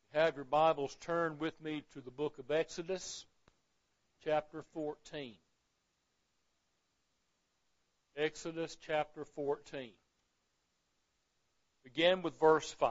Have your Bibles turned with me to the book of Exodus, chapter 14. Exodus chapter 14. Begin with verse 5.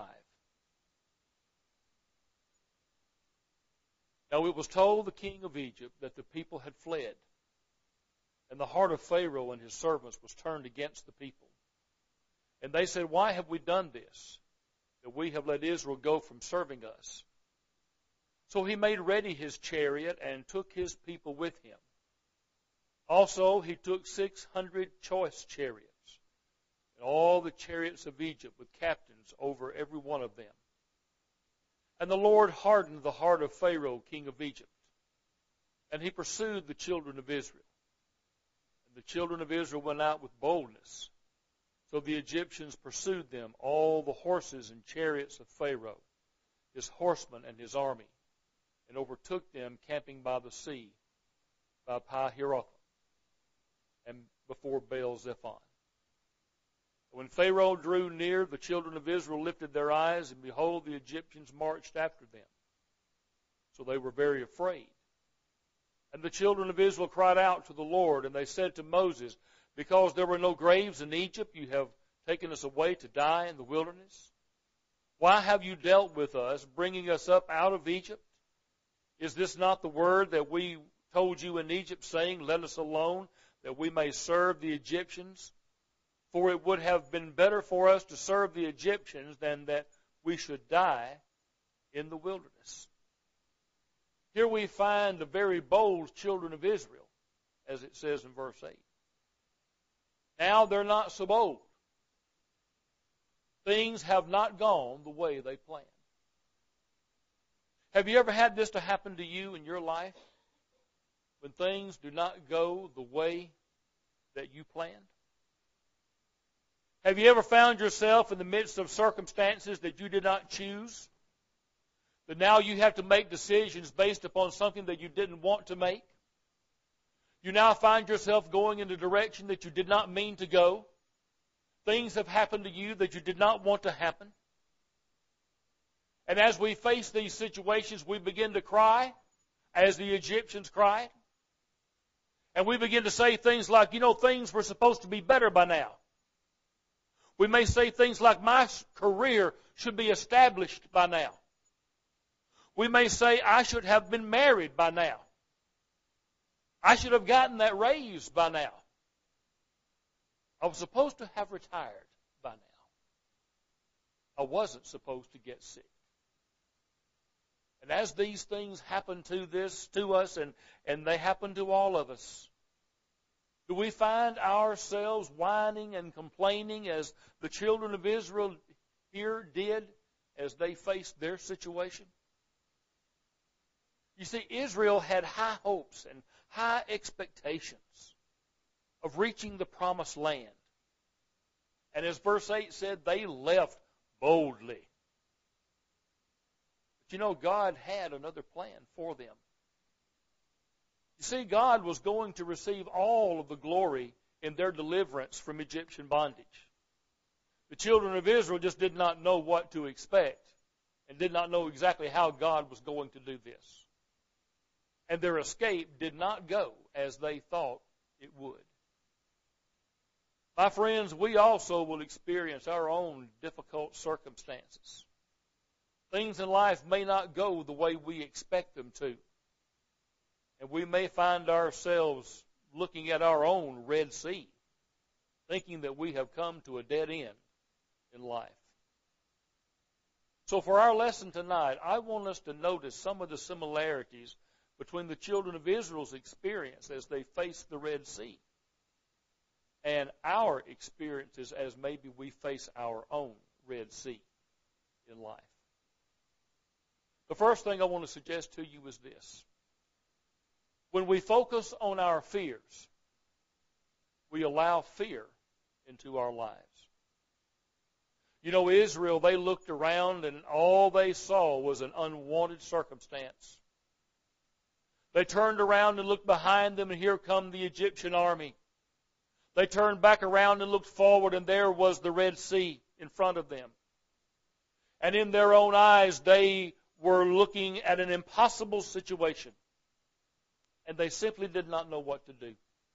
Now it was told the king of Egypt that the people had fled, and the heart of Pharaoh and his servants was turned against the people. And they said, "Why have we done this, that we have let Israel go from serving us?" So he made ready his chariot and took his people with him. Also he took 600 choice chariots, and all the chariots of Egypt with captains over every one of them. And the Lord hardened the heart of Pharaoh, king of Egypt, and he pursued the children of Israel. And the children of Israel went out with boldness. So the Egyptians pursued them, all the horses and chariots of Pharaoh, his horsemen and his army, and overtook them camping by the sea, by Pi-hahiroth, and before Baal-zephon. When Pharaoh drew near, the children of Israel lifted their eyes, and behold, the Egyptians marched after them. So they were very afraid. And the children of Israel cried out to the Lord, and they said to Moses, "Because there were no graves in Egypt, you have taken us away to die in the wilderness. Why have you dealt with us, bringing us up out of Egypt? Is this not the word that we told you in Egypt, saying, 'Let us alone, that we may serve the Egyptians'? For it would have been better for us to serve the Egyptians than that we should die in the wilderness." Here we find the very bold children of Israel, as it says in verse 8. Now they're not so bold. Things have not gone the way they planned. Have you ever had this to happen to you in your life? When things do not go the way that you planned? Have you ever found yourself in the midst of circumstances that you did not choose? But now you have to make decisions based upon something that you didn't want to make? You now find yourself going in a direction that you did not mean to go. Things have happened to you that you did not want to happen. And as we face these situations, we begin to cry, as the Egyptians cried. And we begin to say things like, things were supposed to be better by now. We may say things like, my career should be established by now. We may say, I should have been married by now. I should have gotten that raise by now. I was supposed to have retired by now. I wasn't supposed to get sick. And as these things happen to us, and they happen to all of us, do we find ourselves whining and complaining as the children of Israel here did as they faced their situation? You see, Israel had high hopes and high expectations of reaching the promised land. And as verse 8 said, they left boldly. But God had another plan for them. You see, God was going to receive all of the glory in their deliverance from Egyptian bondage. The children of Israel just did not know what to expect and did not know exactly how God was going to do this. And their escape did not go as they thought it would. My friends, we also will experience our own difficult circumstances. Things in life may not go the way we expect them to. And we may find ourselves looking at our own Red Sea, thinking that we have come to a dead end in life. So for our lesson tonight, I want us to notice some of the similarities between the children of Israel's experience as they faced the Red Sea and our experiences as maybe we face our own Red Sea in life. The first thing I want to suggest to you is this. When we focus on our fears, we allow fear into our lives. Israel, they looked around and all they saw was an unwanted circumstance. They turned around and looked behind them, and here come the Egyptian army. They turned back around and looked forward, and there was the Red Sea in front of them. And in their own eyes, they were looking at an impossible situation, and they simply did not know what to do.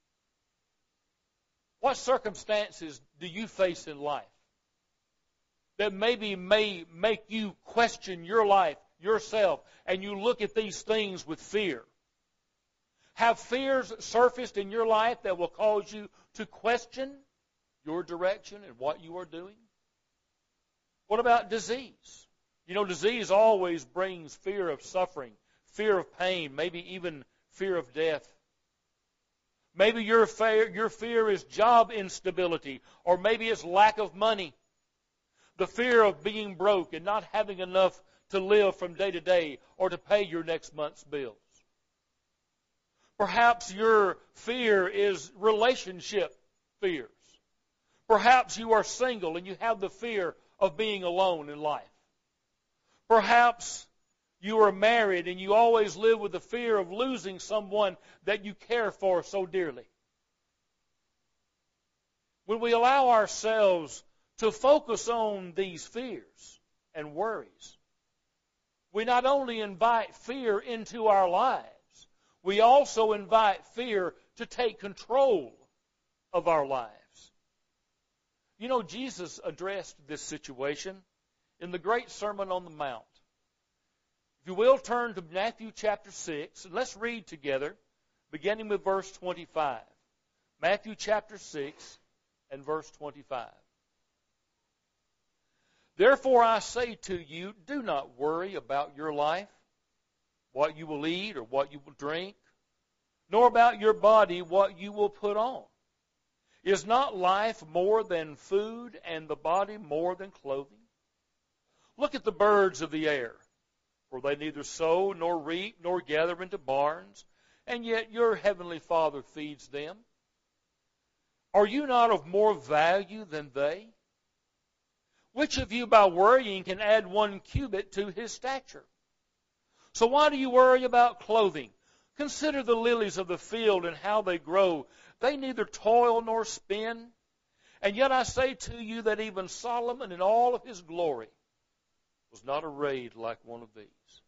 What circumstances do you face in life that maybe may make you question your life, yourself, and you look at these things with fear? Have fears surfaced in your life that will cause you to question your direction and what you are doing? What about disease? You know, disease always brings fear of suffering, fear of pain, maybe even fear of death. Maybe your fear is job instability, or maybe it's lack of money. The fear of being broke and not having enough to live from day to day or to pay your next month's bills. Perhaps your fear is relationship fears. Perhaps you are single and you have the fear of being alone in life. Perhaps you are married and you always live with the fear of losing someone that you care for so dearly. When we allow ourselves to focus on these fears and worries, we not only invite fear into our lives, we also invite fear to take control of our lives. You know, Jesus addressed this situation in the great Sermon on the Mount. If you will, turn to Matthew chapter 6, and let's read together, beginning with verse 25. Matthew chapter 6 and verse 25. Therefore I say to you, do not worry about your life, what you will eat or what you will drink, nor about your body, what you will put on. Is not life more than food, and the body more than clothing? Look at the birds of the air. For they neither sow, nor reap, nor gather into barns, and yet your heavenly Father feeds them. Are you not of more value than they? Which of you by worrying can add 1 cubit to his stature? So why do you worry about clothing? Consider the lilies of the field and how they grow. They neither toil nor spin. And yet I say to you that even Solomon in all of his glory was not arrayed like one of these.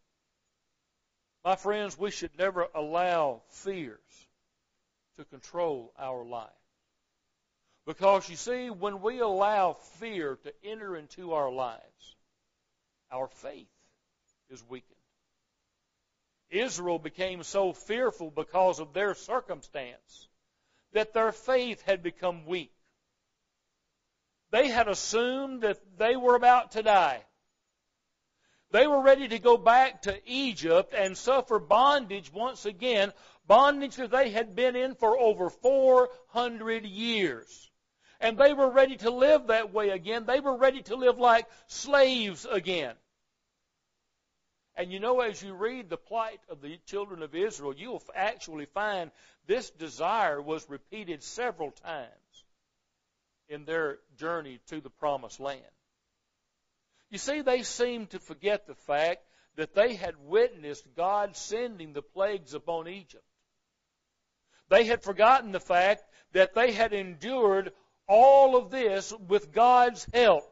My friends, we should never allow fears to control our life. Because you see, when we allow fear to enter into our lives, our faith is weakened. Israel became so fearful because of their circumstance that their faith had become weak. They had assumed that they were about to die. They were ready to go back to Egypt and suffer bondage once again, bondage that they had been in for over 400 years. And they were ready to live that way again. They were ready to live like slaves again. And you know, as you read the plight of the children of Israel, you will actually find this desire was repeated several times in their journey to the promised land. You see, they seemed to forget the fact that they had witnessed God sending the plagues upon Egypt. They had forgotten the fact that they had endured all of this with God's help.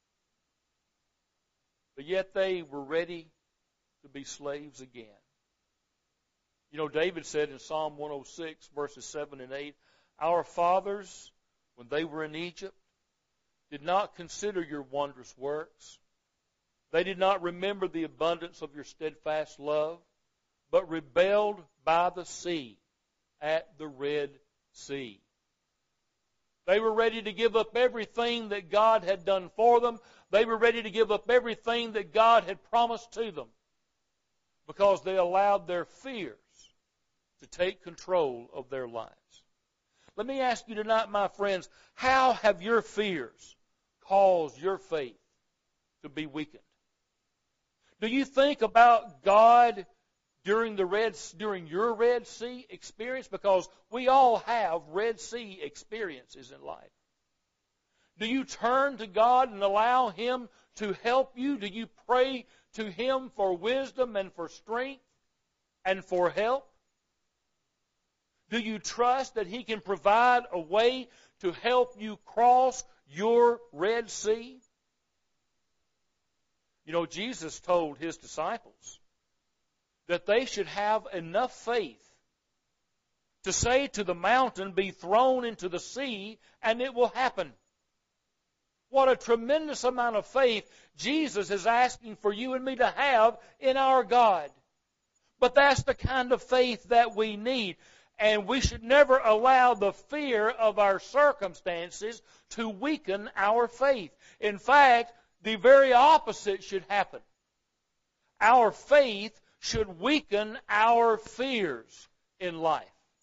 But yet they were ready to be slaves again. You know, David said in Psalm 106, verses 7 and 8, our fathers, when they were in Egypt, did not consider your wondrous works. They did not remember the abundance of your steadfast love, but rebelled by the sea, at the Red Sea. They were ready to give up everything that God had done for them. They were ready to give up everything that God had promised to them, because they allowed their fears to take control of their lives. Let me ask you tonight, my friends, how have your fears caused your faith to be weakened? Do you think about God during your Red Sea experience? Because we all have Red Sea experiences in life. Do you turn to God and allow Him to help you? Do you pray to Him for wisdom and for strength and for help? Do you trust that He can provide a way to help you cross your Red Sea? You know, Jesus told his disciples that they should have enough faith to say to the mountain, be thrown into the sea, and it will happen. What a tremendous amount of faith Jesus is asking for you and me to have in our God. But that's the kind of faith that we need. And we should never allow the fear of our circumstances to weaken our faith. In fact, the very opposite should happen. Our faith should weaken our fears in life.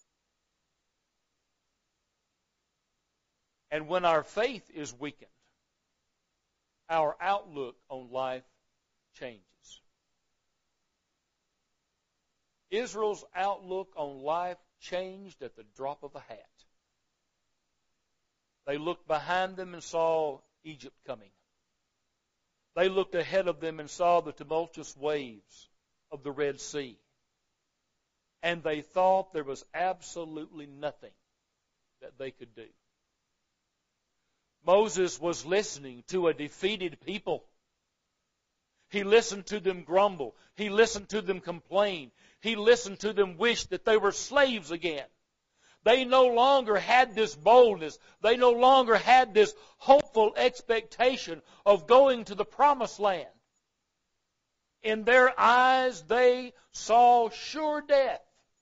And when our faith is weakened, our outlook on life changes. Israel's outlook on life changed at the drop of a hat. They looked behind them and saw Egypt coming. They looked ahead of them and saw the tumultuous waves of the Red Sea. And they thought there was absolutely nothing that they could do. Moses was listening to a defeated people. He listened to them grumble. He listened to them complain. He listened to them wish that they were slaves again. They no longer had this boldness. They no longer had this hopeful expectation of going to the promised land. In their eyes, they saw sure death.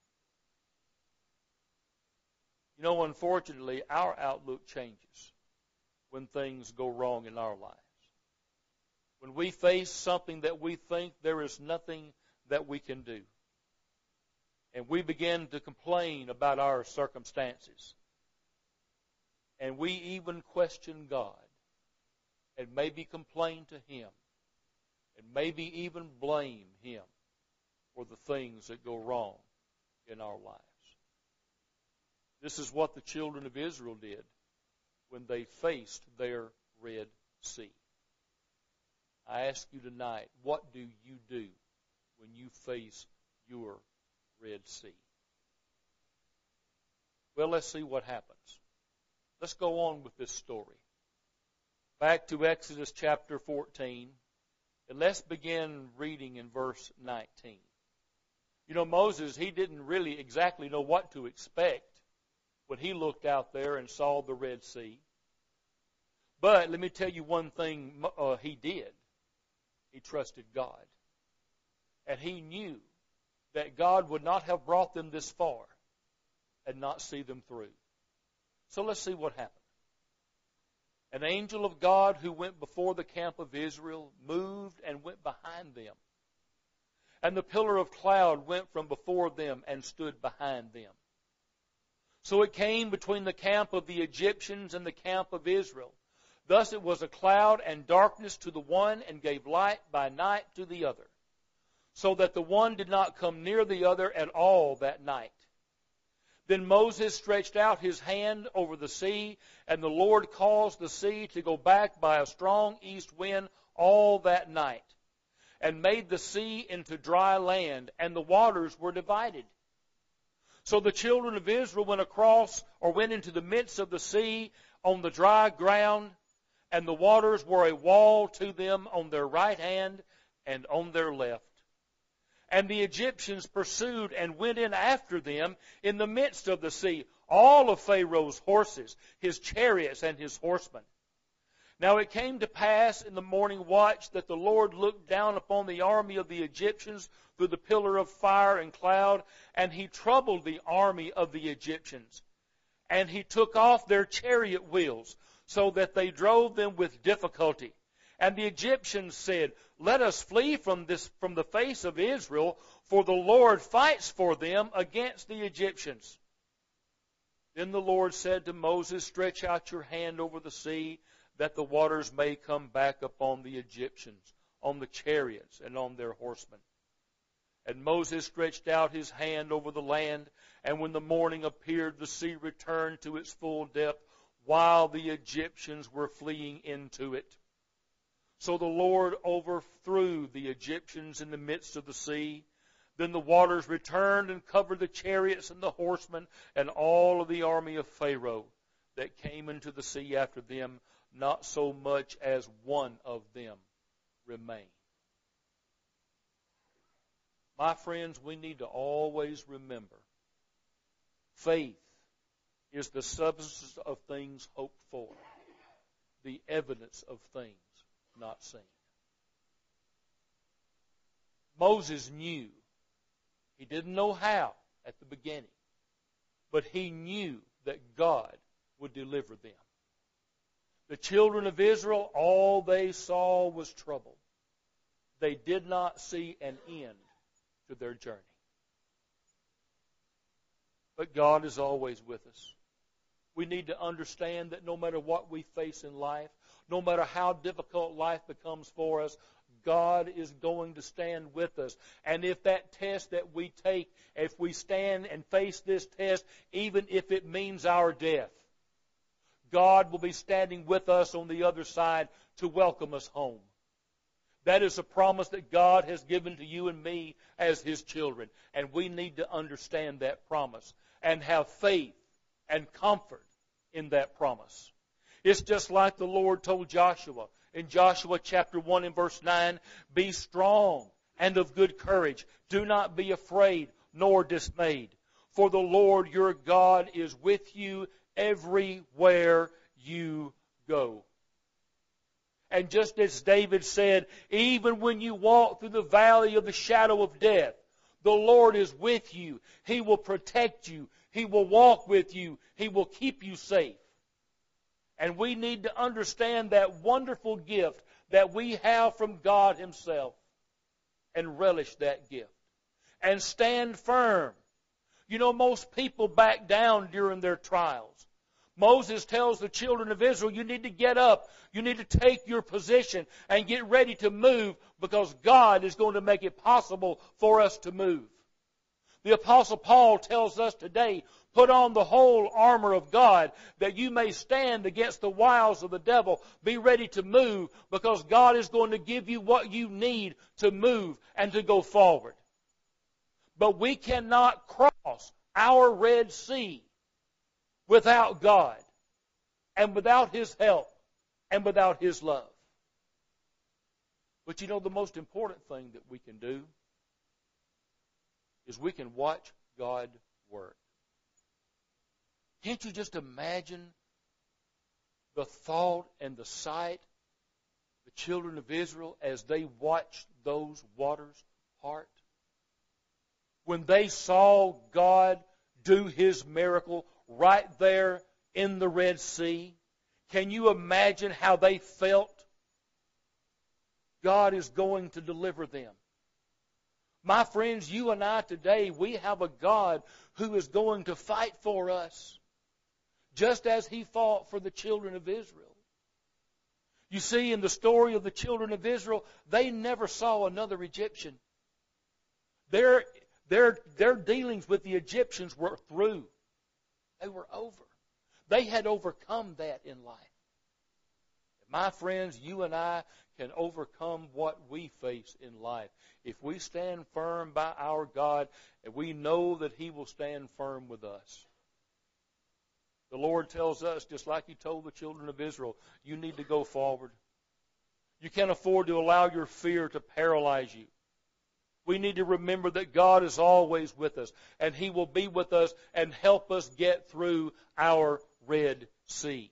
You know, unfortunately, our outlook changes when things go wrong in our lives. When we face something that we think there is nothing that we can do. And we begin to complain about our circumstances. And we even question God. And maybe complain to Him. And maybe even blame Him for the things that go wrong in our lives. This is what the children of Israel did when they faced their Red Sea. I ask you tonight, what do you do when you face your Red Sea? Well, let's see what happens. Let's go on with this story. Back to Exodus chapter 14, and let's begin reading in verse 19. You know, Moses, he didn't really exactly know what to expect when he looked out there and saw the Red Sea. But let me tell you one thing he did. He trusted God. And he knew that God would not have brought them this far and not see them through. So let's see what happened. An angel of God who went before the camp of Israel moved and went behind them. And the pillar of cloud went from before them and stood behind them. So it came between the camp of the Egyptians and the camp of Israel. Thus it was a cloud and darkness to the one and gave light by night to the other, so that the one did not come near the other at all that night. Then Moses stretched out his hand over the sea, and the Lord caused the sea to go back by a strong east wind all that night, and made the sea into dry land, and the waters were divided. So the children of Israel went into the midst of the sea on the dry ground, and the waters were a wall to them on their right hand and on their left. And the Egyptians pursued and went in after them in the midst of the sea, all of Pharaoh's horses, his chariots, and his horsemen. Now it came to pass in the morning watch that the Lord looked down upon the army of the Egyptians through the pillar of fire and cloud, and He troubled the army of the Egyptians. And He took off their chariot wheels, so that they drove them with difficulty. And the Egyptians said, "Let us flee from the face of Israel, for the Lord fights for them against the Egyptians." Then the Lord said to Moses, "Stretch out your hand over the sea, that the waters may come back upon the Egyptians, on the chariots, and on their horsemen." And Moses stretched out his hand over the land, and when the morning appeared, the sea returned to its full depth, while the Egyptians were fleeing into it. So the Lord overthrew the Egyptians in the midst of the sea. Then the waters returned and covered the chariots and the horsemen and all of the army of Pharaoh that came into the sea after them. Not so much as one of them remained. My friends, we need to always remember, faith is the substance of things hoped for, the evidence of things not seen. Moses knew. He didn't know how at the beginning, but he knew that God would deliver them. The children of Israel, all they saw was trouble. They did not see an end to their journey. But God is always with us. We need to understand that no matter what we face in life, no matter how difficult life becomes for us, God is going to stand with us. And if that test that we take, if we stand and face this test, even if it means our death, God will be standing with us on the other side to welcome us home. That is a promise that God has given to you and me as His children. And we need to understand that promise and have faith and comfort in that promise. It's just like the Lord told Joshua in Joshua chapter 1 and verse 9, "Be strong and of good courage. Do not be afraid nor dismayed. For the Lord your God is with you everywhere you go." And just as David said, even when you walk through the valley of the shadow of death, the Lord is with you. He will protect you. He will walk with you. He will keep you safe. And we need to understand that wonderful gift that we have from God Himself and relish that gift. And stand firm. You know, most people back down during their trials. Moses tells the children of Israel, you need to get up. You need to take your position and get ready to move because God is going to make it possible for us to move. The Apostle Paul tells us today, put on the whole armor of God that you may stand against the wiles of the devil. Be ready to move because God is going to give you what you need to move and to go forward. But we cannot cross our Red Sea without God and without His help and without His love. But you know, the most important thing that we can do is we can watch God work. Can't you just imagine the thought and the sight of the children of Israel as they watched those waters part? When they saw God do His miracle right there in the Red Sea, can you imagine how they felt? God is going to deliver them. My friends, you and I today, we have a God who is going to fight for us, just as He fought for the children of Israel. You see, in the story of the children of Israel, they never saw another Egyptian. Their dealings with the Egyptians were through. They were over. They had overcome that in life. My friends, you and I can overcome what we face in life if we stand firm by our God and we know that He will stand firm with us. The Lord tells us, just like He told the children of Israel, you need to go forward. You can't afford to allow your fear to paralyze you. We need to remember that God is always with us, and He will be with us and help us get through our Red Sea.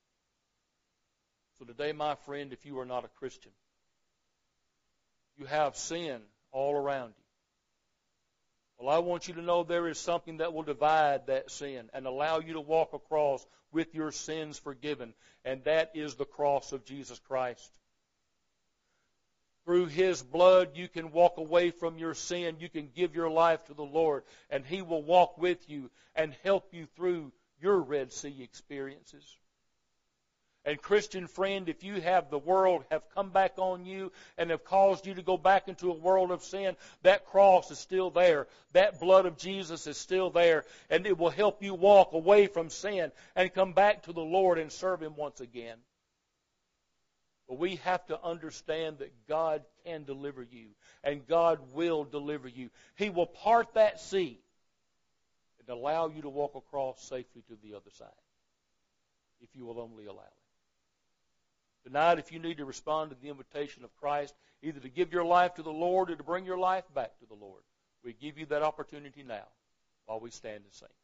So today, my friend, if you are not a Christian, you have sin all around you. Well, I want you to know there is something that will divide that sin and allow you to walk across with your sins forgiven, and that is the cross of Jesus Christ. Through His blood, you can walk away from your sin. You can give your life to the Lord, and He will walk with you and help you through your Red Sea experiences. And Christian friend, if you have the world have come back on you and have caused you to go back into a world of sin, that cross is still there. That blood of Jesus is still there, and it will help you walk away from sin and come back to the Lord and serve Him once again. But we have to understand that God can deliver you, and God will deliver you. He will part that sea and allow you to walk across safely to the other side, if you will only allow it. Tonight, if you need to respond to the invitation of Christ, either to give your life to the Lord or to bring your life back to the Lord, We give you that opportunity now while we stand and sing.